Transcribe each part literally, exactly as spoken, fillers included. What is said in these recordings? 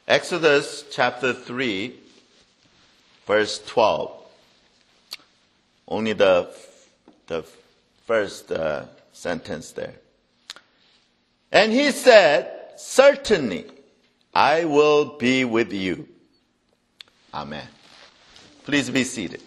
Exodus chapter three, verse twelve. Only the, the first uh, sentence there. And he said, certainly I will be with you. Amen. Please be seated.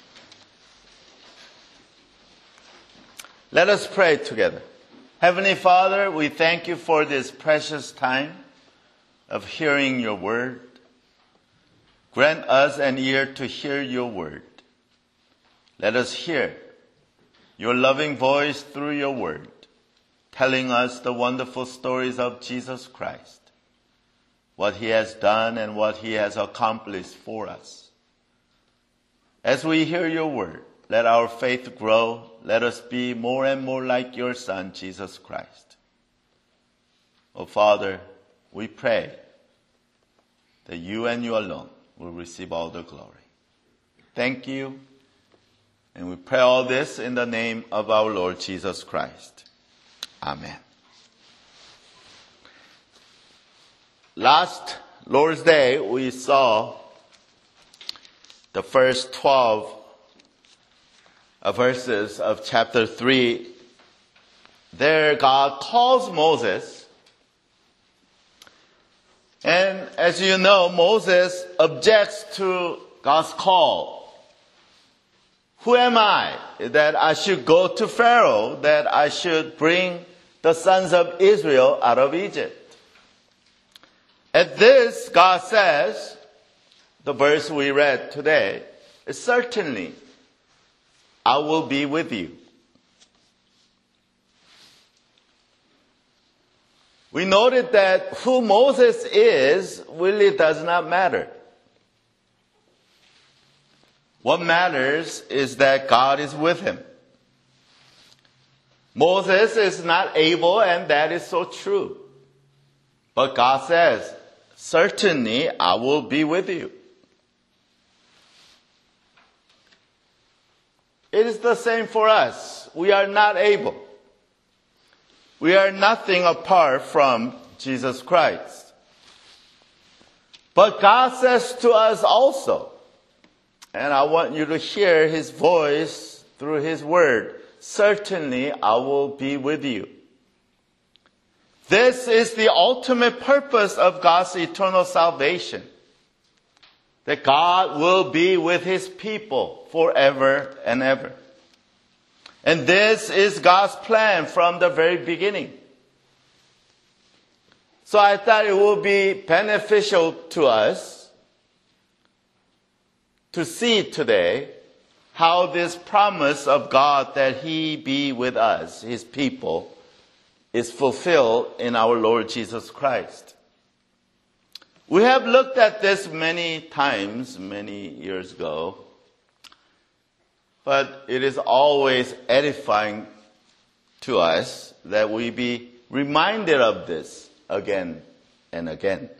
Let us pray together. Heavenly Father, we thank you for this precious time of hearing your word. Grant us an ear to hear your word. Let us hear your loving voice through your word, telling us the wonderful stories of Jesus Christ, what he has done and what he has accomplished for us. As we hear your word, let our faith grow. Let us be more and more like your Son, Jesus Christ. Oh, Father, we pray that you and you alone will receive all the glory. Thank you. And we pray all this in the name of our Lord Jesus Christ. Amen. Last Lord's Day, we saw the first twelve verses of chapter three. There God calls Moses. And as you know, Moses objects to God's call. Who am I that I should go to Pharaoh, that I should bring the sons of Israel out of Egypt? At this, God says, the verse we read today, certainly I will be with you. We noted that who Moses is really does not matter. What matters is that God is with him. Moses is not able, and that is so true. But God says, certainly I will be with you. It is the same for us. We are not able. We are nothing apart from Jesus Christ. But God says to us also, and I want you to hear his voice through his word, certainly I will be with you. This is the ultimate purpose of God's eternal salvation, that God will be with his people forever and ever. And this is God's plan from the very beginning. So I thought it would be beneficial to us to see today how this promise of God that he be with us, his people, is fulfilled in our Lord Jesus Christ. We have looked at this many times, many years ago, but it is always edifying to us that we be reminded of this again and again.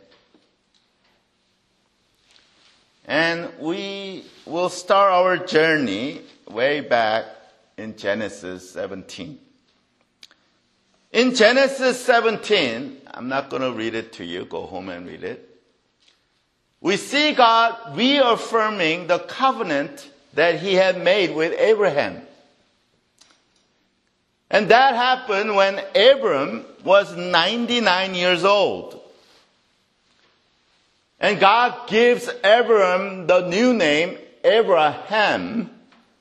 And we will start our journey way back in Genesis seventeen. In Genesis seventeen, I'm not going to read it to you, go home and read it. We see God reaffirming the covenant that he had made with Abraham. And that happened when Abram was ninety-nine years old. And God gives Abram the new name, Abraham.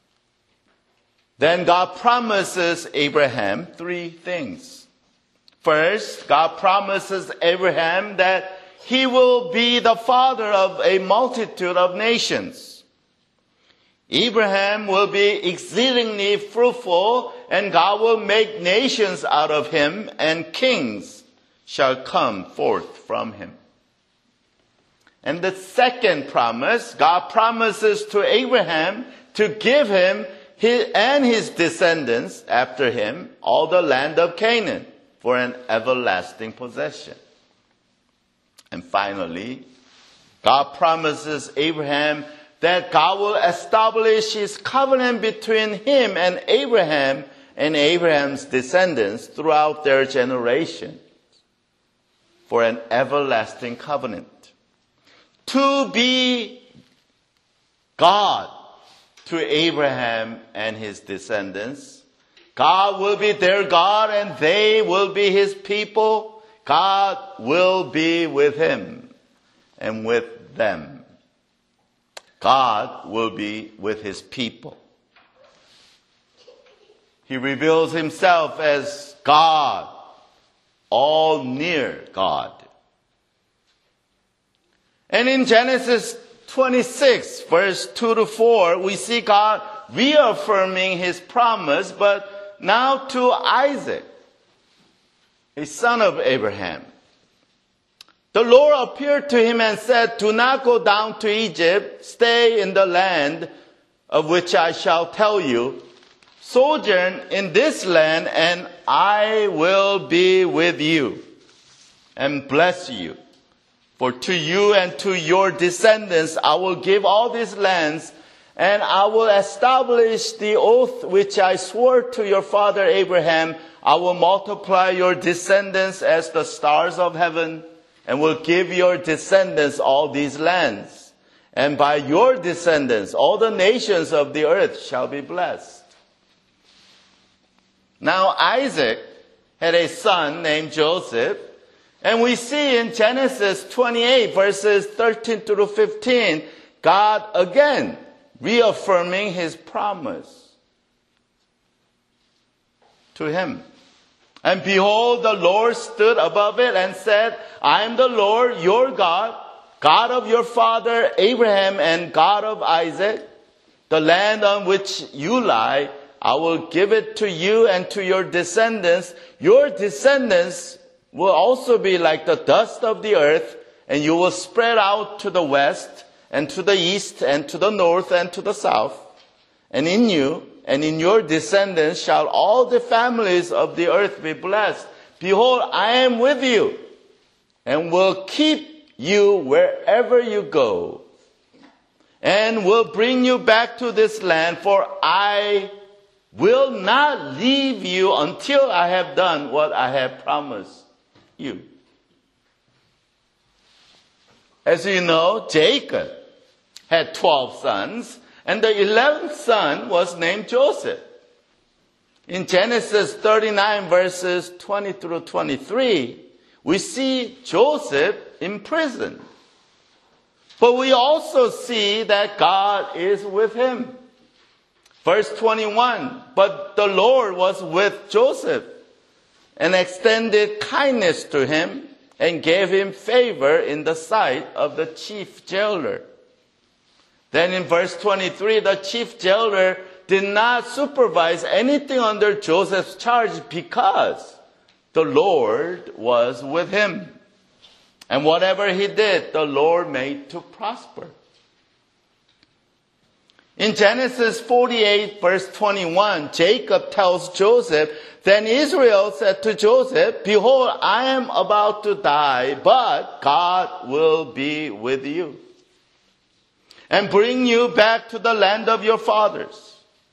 Then God promises Abraham three things. First, God promises Abraham that he will be the father of a multitude of nations. Abraham will be exceedingly fruitful, and God will make nations out of him, and kings shall come forth from him. And the second promise, God promises to Abraham to give him his, and his descendants after him all the land of Canaan for an everlasting possession. And finally, God promises Abraham that God will establish his covenant between him and Abraham and Abraham's descendants throughout their generations for an everlasting covenant. to be God to Abraham and his descendants. God will be their God and they will be his people. God will be with him and with them. God will be with his people. He reveals himself as God, all near God. And in Genesis twenty-six, verse two to four, we see God reaffirming his promise, but now to Isaac, a son of Abraham. The Lord appeared to him and said, "Do not go down to Egypt. Stay in the land of which I shall tell you. Sojourn in this land, and I will be with you and bless you. For to you and to your descendants I will give all these lands, and I will establish the oath which I swore to your father Abraham. I will multiply your descendants as the stars of heaven, and will give your descendants all these lands. And by your descendants all the nations of the earth shall be blessed." Now Isaac had a son named Joseph, and we see in Genesis twenty-eight, verses thirteen through fifteen, God again reaffirming his promise to him. "And behold, the Lord stood above it and said, I am the Lord your God, God of your father Abraham and God of Isaac. The land on which you lie, I will give it to you and to your descendants. Your descendants will also be like the dust of the earth, and you will spread out to the west and to the east and to the north and to the south. And in you and in your descendants shall all the families of the earth be blessed. Behold, I am with you and will keep you wherever you go, and will bring you back to this land, for I will not leave you until I have done what I have promised you." As you know, Jacob had twelve sons, and the eleventh son was named Joseph. In Genesis thirty-nine, verses twenty through twenty-three, we see Joseph in prison. But we also see that God is with him. Verse twenty-one, "But the Lord was with Joseph and extended kindness to him and gave him favor in the sight of the chief jailer." Then in verse twenty-three, the chief jailer did not supervise anything under Joseph's charge because the Lord was with him. And whatever he did, the Lord made to prosper. In Genesis forty-eight, verse twenty-one, Jacob tells Joseph, "Then Israel said to Joseph, Behold, I am about to die, but God will be with you and bring you back to the land of your fathers."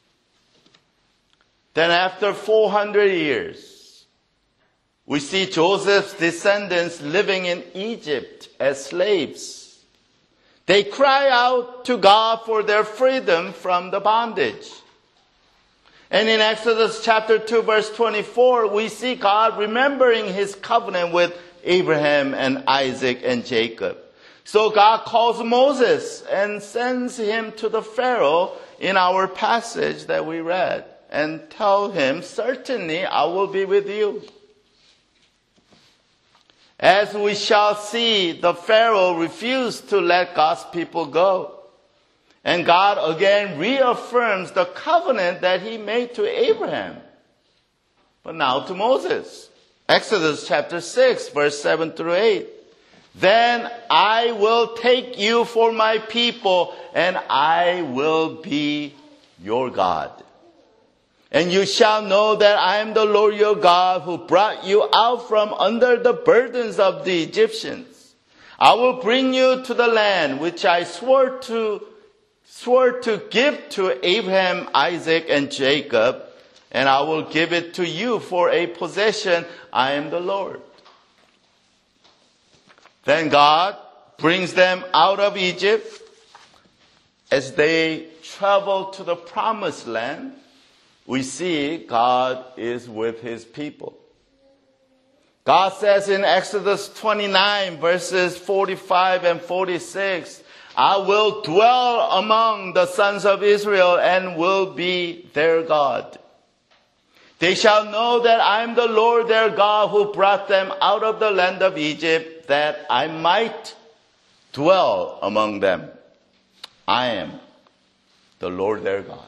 Then after four hundred years, we see Joseph's descendants living in Egypt as slaves. They cry out to God for their freedom from the bondage. And in Exodus chapter two, verse twenty-four, we see God remembering his covenant with Abraham and Isaac and Jacob. So God calls Moses and sends him to the Pharaoh in our passage that we read, and tell him, "Certainly I will be with you." As we shall see, the Pharaoh refused to let God's people go. And God again reaffirms the covenant that he made to Abraham, but now to Moses. Exodus chapter six, verse seven through eight. "Then I will take you for my people, and I will be your God. And you shall know that I am the Lord your God, who brought you out from under the burdens of the Egyptians. I will bring you to the land which I swore to swore to give to Abraham, Isaac, and Jacob, and I will give it to you for a possession. I am the Lord." Then God brings them out of Egypt. As they travel to the promised land, we see God is with his people. God says in Exodus twenty-nine, verses forty-five and forty-six, I will dwell among the sons of Israel and will be their God. They shall know that I am the Lord their God who brought them out of the land of Egypt, that I might dwell among them. I am the Lord their God.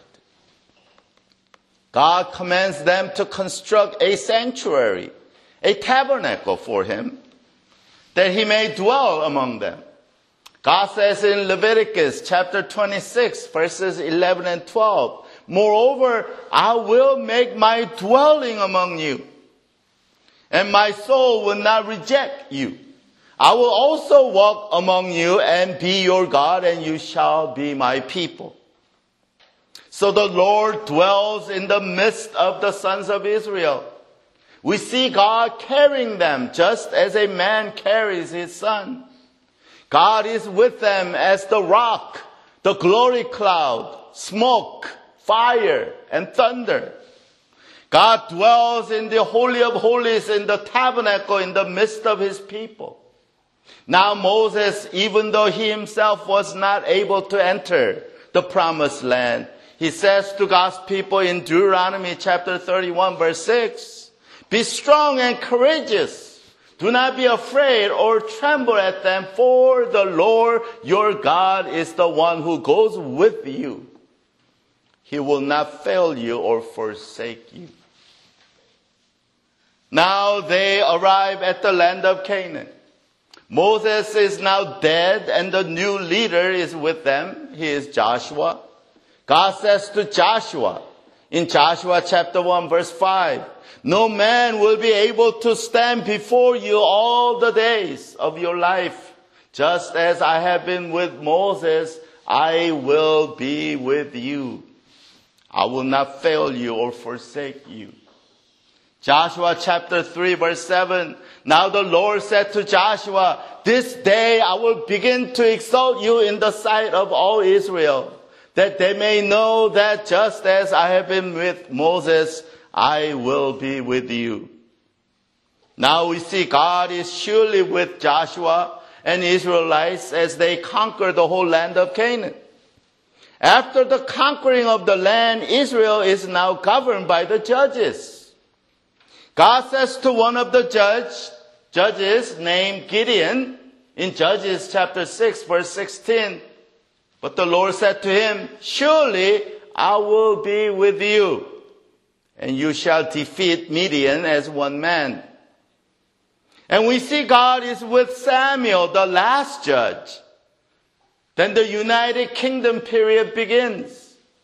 God commands them to construct a sanctuary, a tabernacle for him, that he may dwell among them. God says in Leviticus chapter twenty-six, verses eleven and twelve, moreover, I will make my dwelling among you, and my soul will not reject you. I will also walk among you and be your God, and you shall be my people. So the Lord dwells in the midst of the sons of Israel. We see God carrying them just as a man carries his son. God is with them as the rock, the glory cloud, smoke, fire, and thunder. God dwells in the Holy of Holies, in the tabernacle, in the midst of his people. Now Moses, even though he himself was not able to enter the promised land, he says to God's people in Deuteronomy chapter thirty-one, verse six, be strong and courageous. Do not be afraid or tremble at them, for the Lord your God is the one who goes with you. He will not fail you or forsake you. Now they arrive at the land of Canaan. Moses is now dead and the new leader is with them. He is Joshua. God says to Joshua in Joshua chapter one, verse five, no man will be able to stand before you all the days of your life. Just as I have been with Moses, I will be with you. I will not fail you or forsake you. Joshua chapter three, verse seven, now the Lord said to Joshua, this day I will begin to exalt you in the sight of all Israel, that they may know that just as I have been with Moses, I will be with you. Now we see God is surely with Joshua and Israelites as they conquer the whole land of Canaan. After the conquering of the land, Israel is now governed by the judges. God says to one of the judge, judges named Gideon in Judges chapter six, verse sixteen, but the Lord said to him, surely I will be with you, and you shall defeat Midian as one man. And we see God is with Samuel, the last judge. Then the United Kingdom period begins.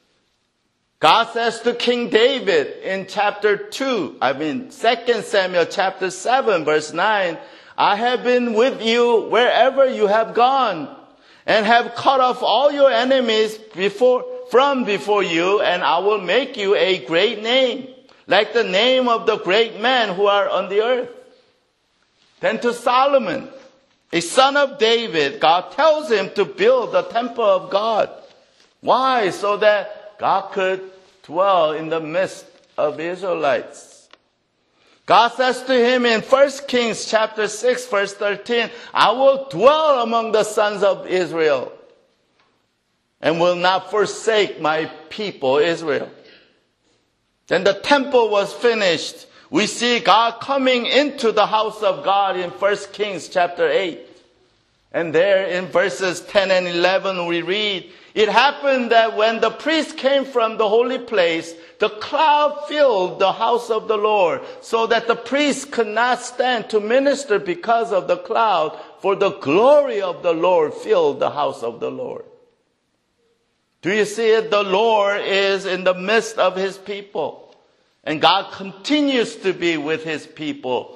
God says to King David in chapter two, I mean Second Samuel chapter seven, verse nine, I have been with you wherever you have gone, and have cut off all your enemies before, from before you, and I will make you a great name, like the name of the great men who are on the earth. Then to Solomon, a son of David, God tells him to build the temple of God. Why? So that God could dwell in the midst of the Israelites. God says to him in First Kings chapter six, verse thirteen, I will dwell among the sons of Israel and will not forsake my people Israel. Then the temple was finished. We see God coming into the house of God in First Kings chapter eight. And there in verses ten and eleven we read, it happened that when the priest came from the holy place, the cloud filled the house of the Lord, so that the priest could not stand to minister because of the cloud, for the glory of the Lord filled the house of the Lord. Do you see it? The Lord is in the midst of his people, and God continues to be with his people.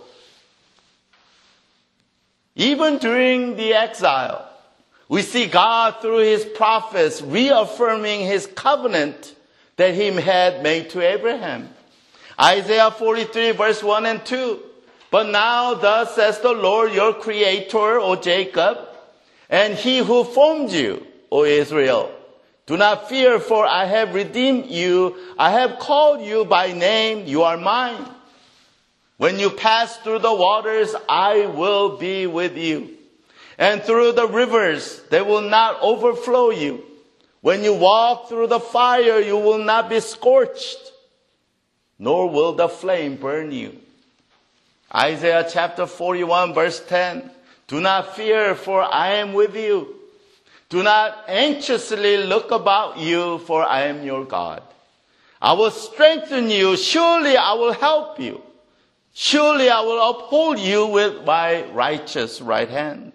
Even during the exile, we see God through his prophets reaffirming his covenant that he had made to Abraham. Isaiah forty-three verse one and two. But now thus says the Lord your creator, O Jacob, and he who formed you, O Israel. Do not fear, for I have redeemed you. I have called you by name. You are mine. When you pass through the waters, I will be with you. And through the rivers, they will not overflow you. When you walk through the fire, you will not be scorched, nor will the flame burn you. Isaiah chapter forty-one, verse ten. Do not fear, for I am with you. Do not anxiously look about you, for I am your God. I will strengthen you. Surely I will help you. Surely I will uphold you with my righteous right hand.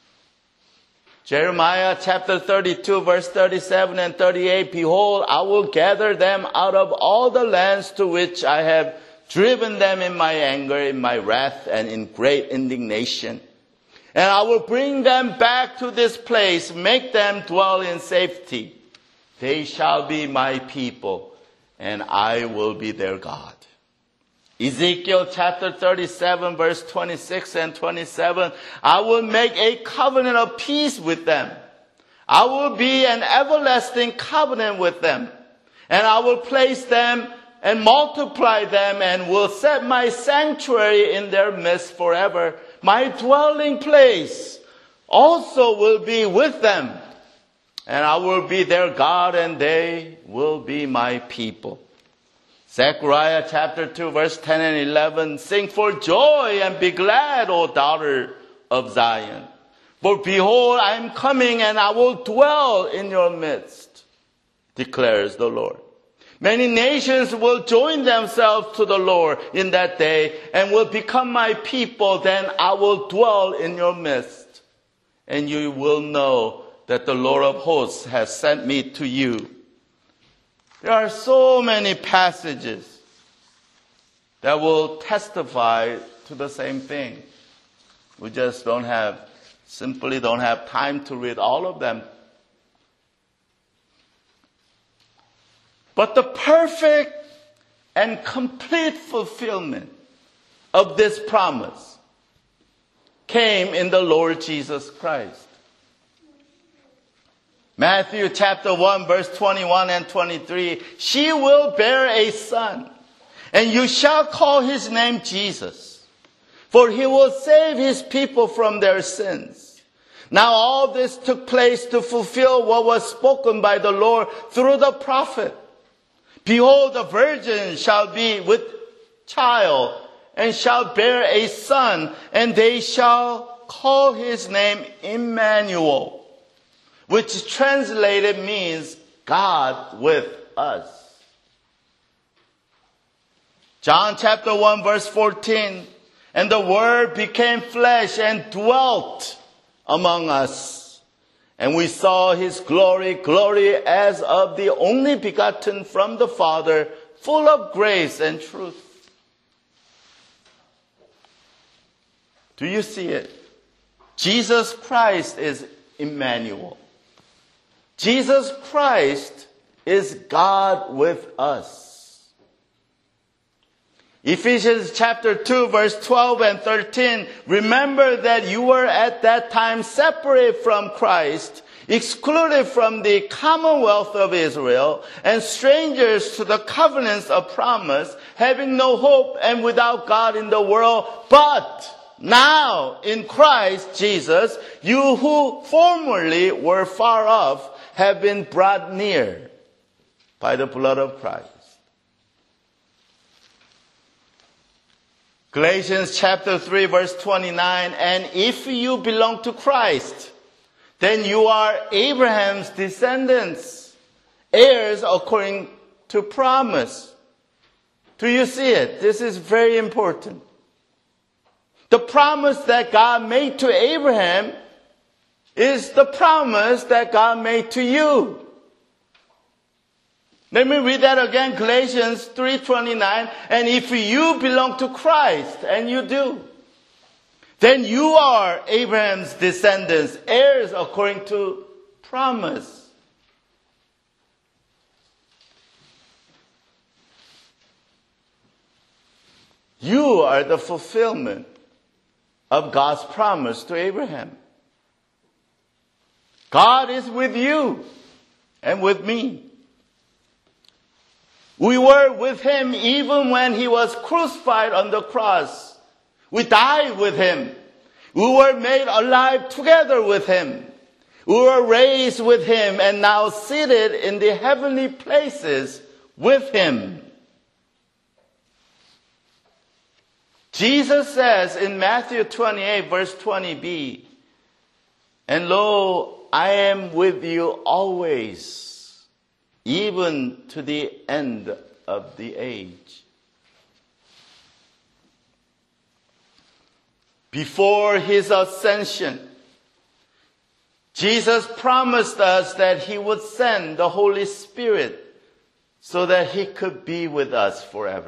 Jeremiah chapter thirty-two, verse thirty-seven and thirty-eight. Behold, I will gather them out of all the lands to which I have driven them in my anger, in my wrath, and in great indignation. And I will bring them back to this place, make them dwell in safety. They shall be my people, and I will be their God. Ezekiel chapter thirty-seven, verse twenty-six and twenty-seven. I will make a covenant of peace with them. I will be an everlasting covenant with them. And I will place them and multiply them, and will set my sanctuary in their midst forever. My dwelling place also will be with them, and I will be their God, and they will be my people. Zechariah chapter two, verse ten and eleven. Sing for joy and be glad, O daughter of Zion. For behold, I am coming, and I will dwell in your midst, declares the Lord. Many nations will join themselves to the Lord in that day and will become my people. Then I will dwell in your midst, and you will know that the Lord of hosts has sent me to you. There are so many passages that will testify to the same thing. We just don't have, simply don't have time to read all of them. But the perfect and complete fulfillment of this promise came in the Lord Jesus Christ. Matthew chapter one, verse twenty-one and twenty-three. She will bear a son, and you shall call his name Jesus, for he will save his people from their sins. Now all this took place to fulfill what was spoken by the Lord through the prophet. Behold, the virgin shall be with child, and shall bear a son, and they shall call his name Emmanuel, which translated means God with us. John chapter one, verse fourteen. And the Word became flesh and dwelt among us. And we saw his glory, glory as of the only begotten from the Father, full of grace and truth. Do you see it? Jesus Christ is Emmanuel. Jesus Christ is God with us. Ephesians chapter two, verse twelve and thirteen. Remember that you were at that time separate from Christ, excluded from the commonwealth of Israel, and strangers to the covenants of promise, having no hope and without God in the world. But now in Christ Jesus, you who formerly were far off have been brought near by the blood of Christ. Galatians chapter three, verse twenty-nine. And if you belong to Christ, then you are Abraham's descendants, heirs according to promise. Do you see it? This is very important. The promise that God made to Abraham is the promise that God made to you. Let me read that again, Galatians three twenty-nine. And if you belong to Christ, and you do, then you are Abraham's descendants, heirs according to promise. You are the fulfillment of God's promise to Abraham. God is with you and with me. We were with him even when he was crucified on the cross. We died with him. We were made alive together with him. We were raised with him and now seated in the heavenly places with him. Jesus says in Matthew twenty-eight, verse twenty b, "And lo, I am with you always, even to the end of the age." Before his ascension, Jesus promised us that he would send the Holy Spirit so that he could be with us forever.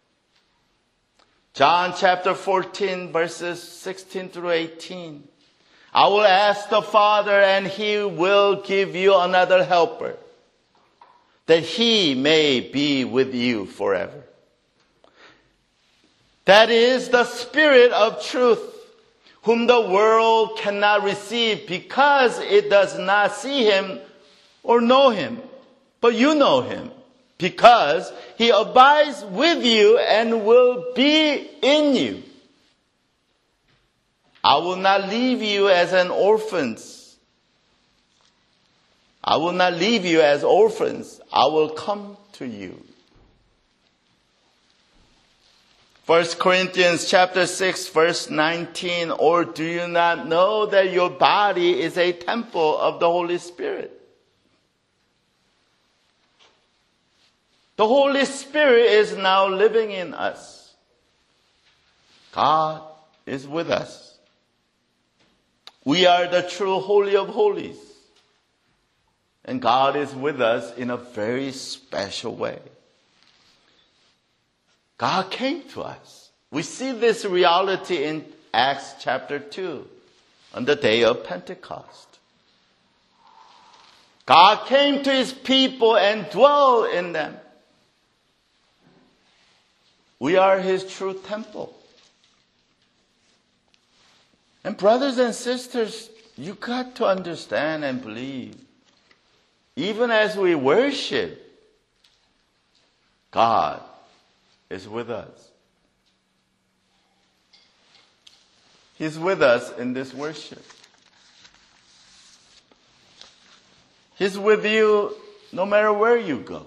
John chapter fourteen, verses sixteen through eighteen. "I will ask the Father, and he will give you another helper, that he may be with you forever. That is the Spirit of truth, whom the world cannot receive because it does not see him or know him. But you know him, because he abides with you and will be in you. I will not leave you as an orphans. I will not leave you as orphans. I will come to you." First Corinthians chapter six, verse nineteen, "Or do you not know that your body is a temple of the Holy Spirit?" The Holy Spirit is now living in us. God is with us. We are the true Holy of Holies. And God is with us in a very special way. God came to us. We see this reality in Acts chapter two, on the day of Pentecost. God came to his people and dwelled in them. We are his true temple. And brothers and sisters, you got to understand and believe, even as we worship, God is with us. He's with us in this worship. He's with you no matter where you go.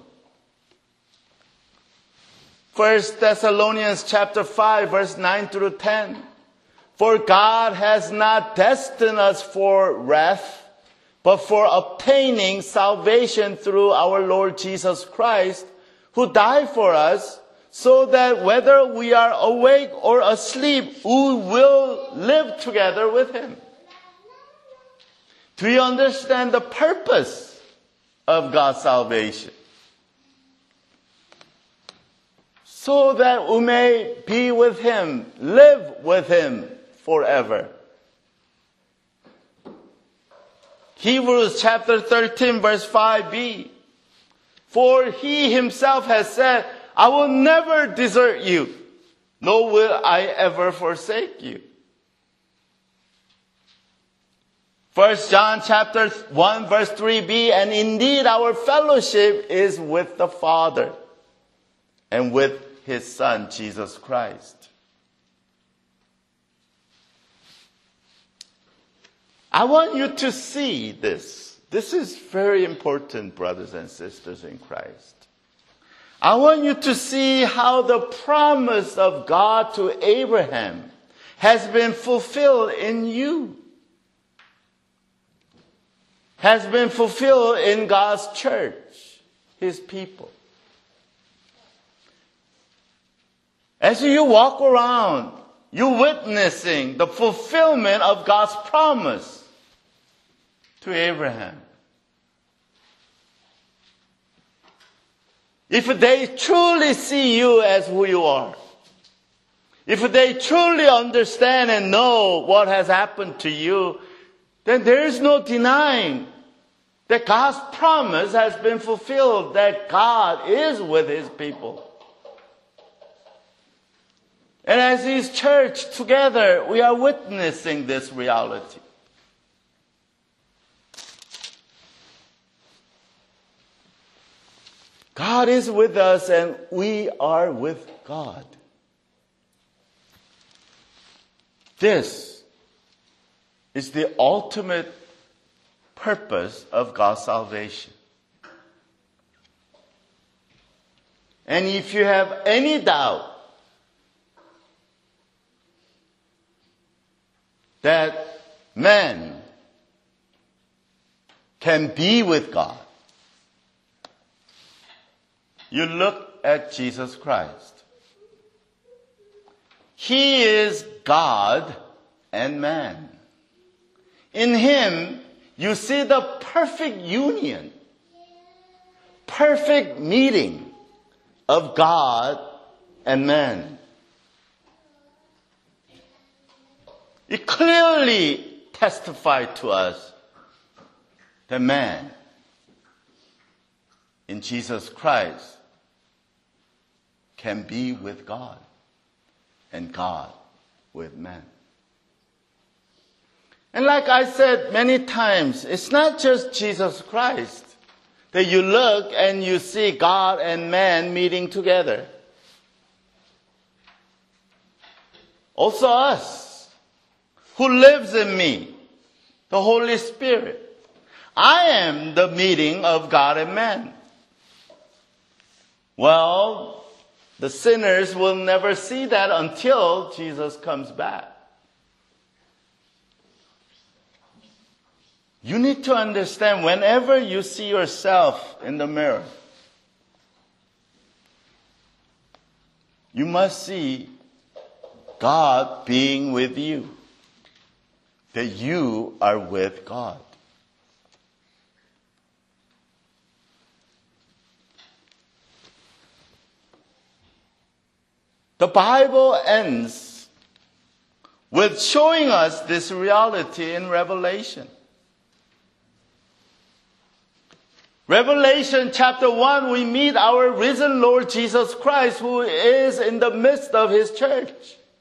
First Thessalonians chapter five, verse nine through ten. "For God has not destined us for wrath, but for obtaining salvation through our Lord Jesus Christ, who died for us, so that whether we are awake or asleep, we will live together with him." Do you understand the purpose of God's salvation? So that we may be with him, live with him forever. Hebrews chapter thirteen, verse five b. "For he himself has said, I will never desert you, nor will I ever forsake you." First John chapter one, verse three b. "And indeed our fellowship is with the Father and with his Son, Jesus Christ." I want you to see this. This is very important, brothers and sisters in Christ. I want you to see how the promise of God to Abraham has been fulfilled in you. Has been fulfilled in God's church, his people. As you walk around, you're witnessing the fulfillment of God's promise to Abraham. If they truly see you as who you are, if they truly understand and know what has happened to you, then there is no denying that God's promise has been fulfilled, that God is with his people. And as his church together, we are witnessing this reality. God is with us and we are with God. This is the ultimate purpose of God's salvation. And if you have any doubt that man can be with God, you look at Jesus Christ. He is God and man. In Him, you see the perfect union, perfect meeting of God and man. It clearly testified to us that man in Jesus Christ can be with God and God with man. And like I said many times, it's not just Jesus Christ that you look and you see God and man meeting together. Also us, who lives in me, the Holy Spirit. I am the meeting of God and man. Well, the sinners will never see that until Jesus comes back. You need to understand, whenever you see yourself in the mirror, you must see God being with you, that you are with God. The Bible ends with showing us this reality in Revelation. Revelation chapter one, we meet our risen Lord Jesus Christ, who is in the midst of His church.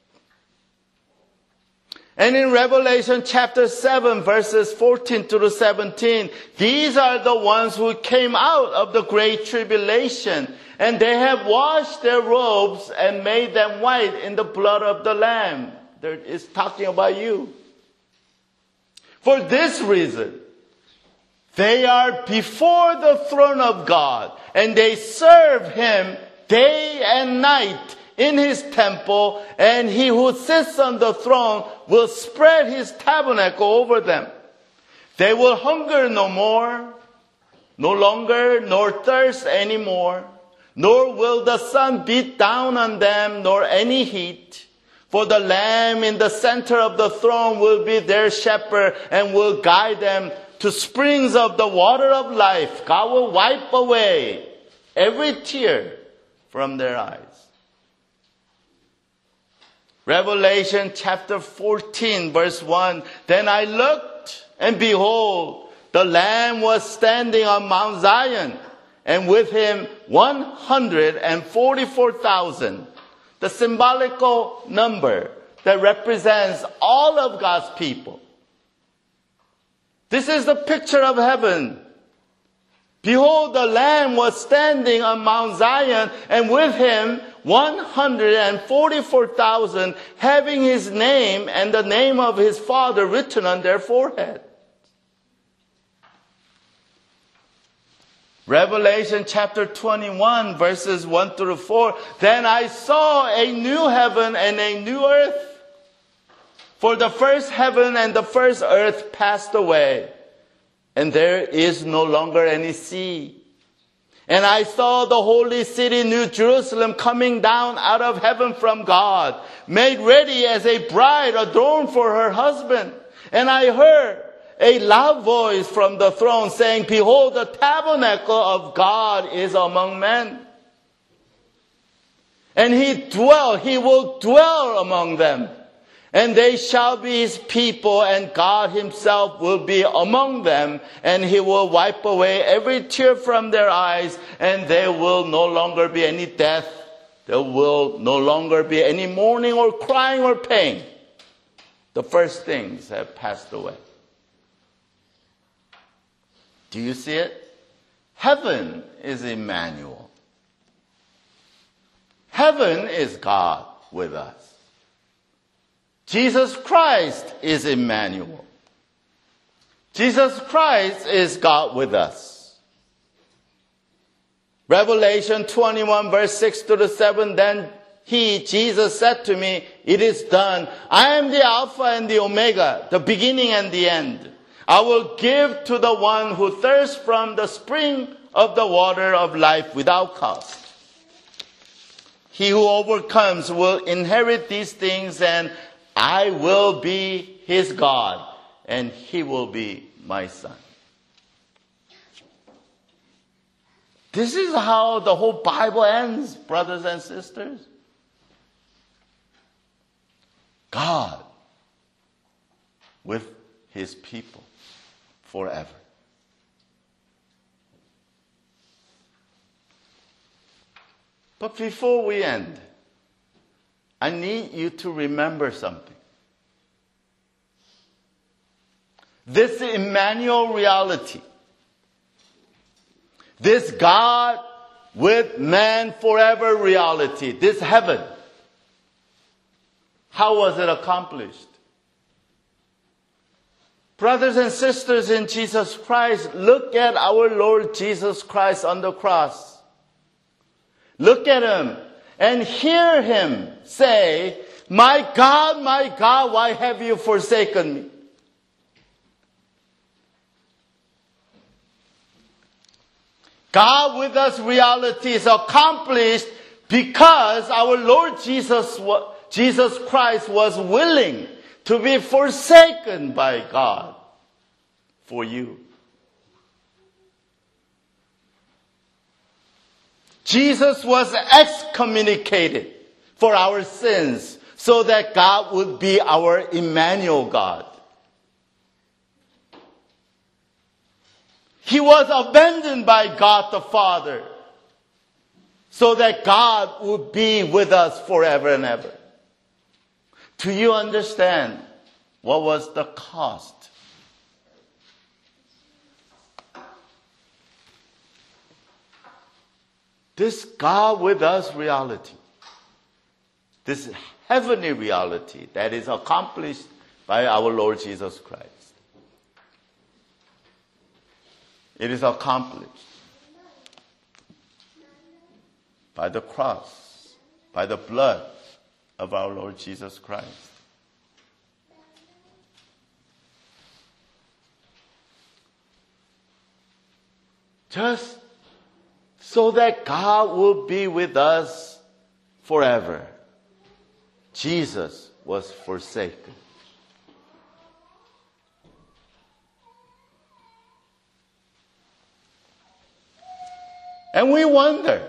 And in Revelation chapter seven, verses fourteen to seventeen, these are the ones who came out of the great tribulation, and they have washed their robes and made them white in the blood of the Lamb. There is talking about you. For this reason, they are before the throne of God, and they serve Him day and night in His temple, and He who sits on the throne will spread His tabernacle over them. They will hunger no more, no longer, nor thirst anymore, nor will the sun beat down on them, nor any heat. For the Lamb in the center of the throne will be their shepherd and will guide them to springs of the water of life. God will wipe away every tear from their eyes. Revelation chapter fourteen, verse one. Then I looked, and behold, the Lamb was standing on Mount Zion, and with Him one hundred forty-four thousand. The symbolical number that represents all of God's people. This is the picture of heaven. Behold, the Lamb was standing on Mount Zion, and with Him one hundred forty-four thousand, having His name and the name of His Father written on their forehead. Revelation chapter twenty-one, verses one through four. Then I saw a new heaven and a new earth. For the first heaven and the first earth passed away, and there is no longer any sea. And I saw the holy city, New Jerusalem, coming down out of heaven from God, made ready as a bride adorned for her husband. And I heard a loud voice from the throne saying, Behold, the tabernacle of God is among men. And He dwell, He will dwell among them. And they shall be His people, and God Himself will be among them, and He will wipe away every tear from their eyes, and there will no longer be any death. There will no longer be any mourning or crying or pain. The first things have passed away. Do you see it? Heaven is Emmanuel. Heaven is God with us. Jesus Christ is Emmanuel. Jesus Christ is God with us. Revelation twenty-one verse six to the seven, then he, Jesus, said to me, it is done. I am the Alpha and the Omega, the beginning and the end. I will give to the one who thirsts from the spring of the water of life without cost. He who overcomes will inherit these things, and I will be his God, and he will be my son. This is how the whole Bible ends, brothers and sisters. God with his people forever. But before we end, I need you to remember something. This Emmanuel reality, this God with man forever reality, this heaven, how was it accomplished? Brothers and sisters in Jesus Christ, look at our Lord Jesus Christ on the cross. Look at him and hear him say, my God, my God, why have you forsaken me? God with us reality is accomplished because our Lord Jesus, Jesus Christ was willing to be forsaken by God for you. Jesus was excommunicated for our sins so that God would be our Emmanuel God. He was abandoned by God the Father so that God would be with us forever and ever. Do you understand what was the cost? This God with us reality, this heavenly reality that is accomplished by our Lord Jesus Christ. It is accomplished by the cross, by the blood of our Lord Jesus Christ. Just so that God will be with us forever, Jesus was forsaken. And we wonder,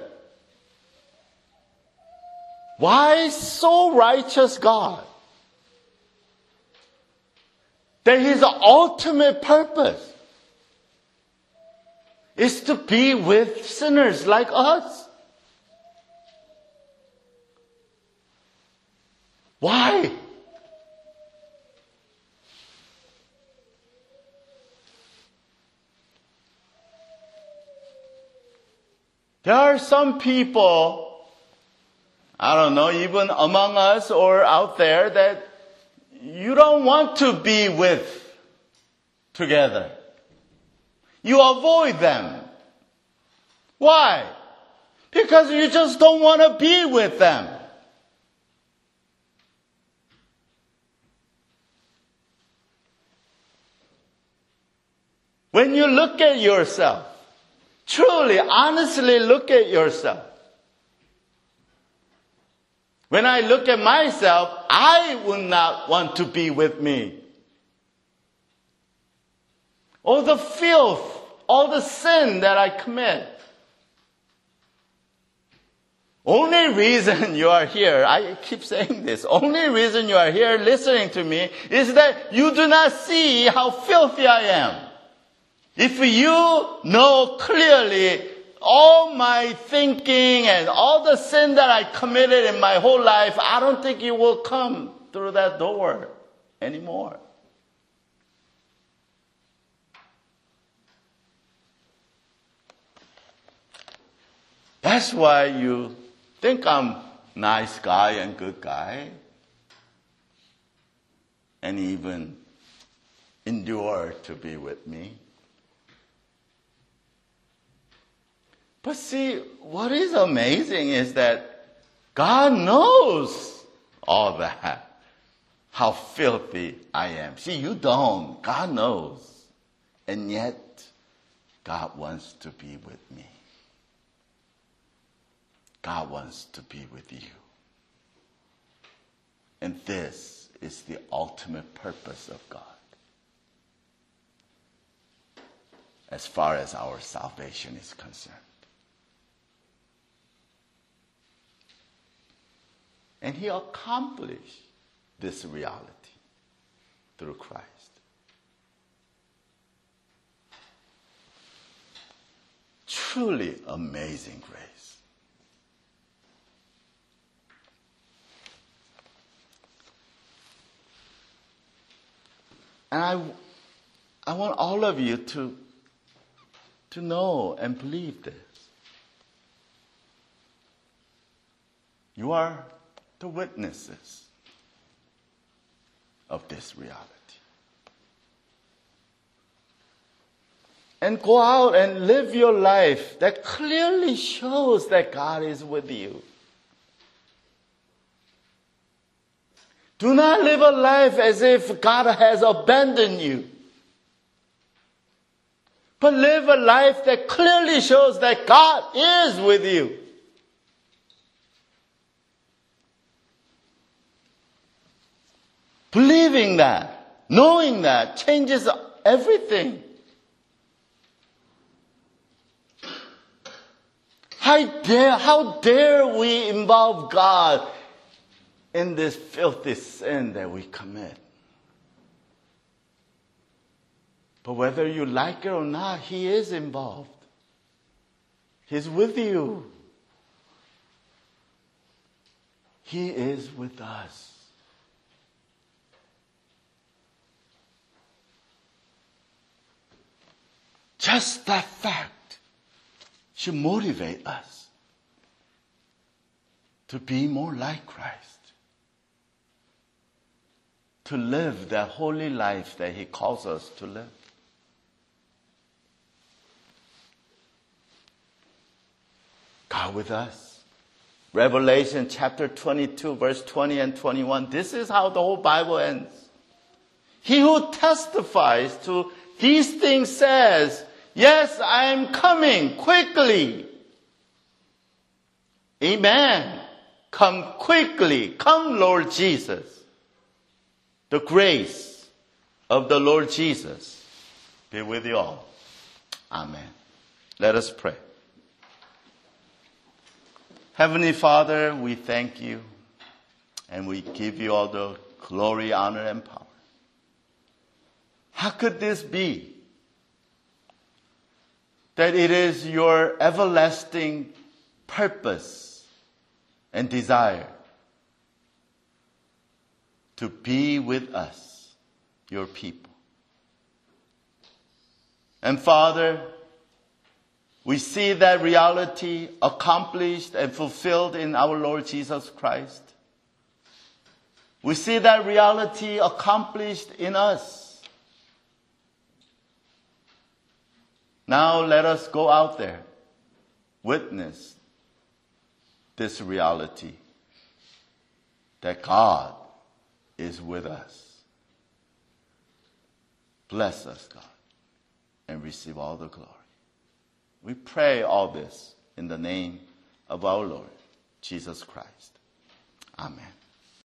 why so righteous God that his ultimate purpose is to be with sinners like us? Why? There are some people, I don't know, even among us or out there, that you don't want to be with together. You avoid them. Why? Because you just don't want to be with them. When you look at yourself, truly, honestly look at yourself. When I look at myself, I would not want to be with me. All the filth, all the sin that I commit. Only reason you are here, I keep saying this, only reason you are here listening to me is that you do not see how filthy I am. If you know clearly all my thinking and all the sin that I committed in my whole life, I don't think you will come through that door anymore. That's why you think I'm nice guy and good guy. And even endure to be with me. But see, what is amazing is that God knows all that. How filthy I am. See, you don't. God knows. And yet, God wants to be with me. God wants to be with you. And this is the ultimate purpose of God as far as our salvation is concerned. And he accomplished this reality through Christ. Truly amazing grace. And I, I want all of you to, to know and believe this. You are the witnesses of this reality. And go out and live your life that clearly shows that God is with you. Do not live a life as if God has abandoned you. But live a life that clearly shows that God is with you. Believing that, knowing that, changes everything. How dare, how dare we involve God in this filthy sin that we commit? But whether you like it or not, He is involved. He's with you. He is with us. Just that fact should motivate us to be more like Christ, to live that holy life that He calls us to live. God with us. Revelation chapter twenty-two, verse twenty and twenty-one. This is how the whole Bible ends. He who testifies to these things says, yes, I am coming quickly. Amen. Come quickly. Come, Lord Jesus. The grace of the Lord Jesus be with you all. Amen. Let us pray. Heavenly Father, we thank you and we give you all the glory, honor, and power. How could this be? That it is your everlasting purpose and desire to be with us, your people. And Father, we see that reality accomplished and fulfilled in our Lord Jesus Christ. We see that reality accomplished in us. Now let us go out there, witness this reality that God is with us. Bless us, God, and receive all the glory. We pray all this in the name of our Lord Jesus Christ. Amen.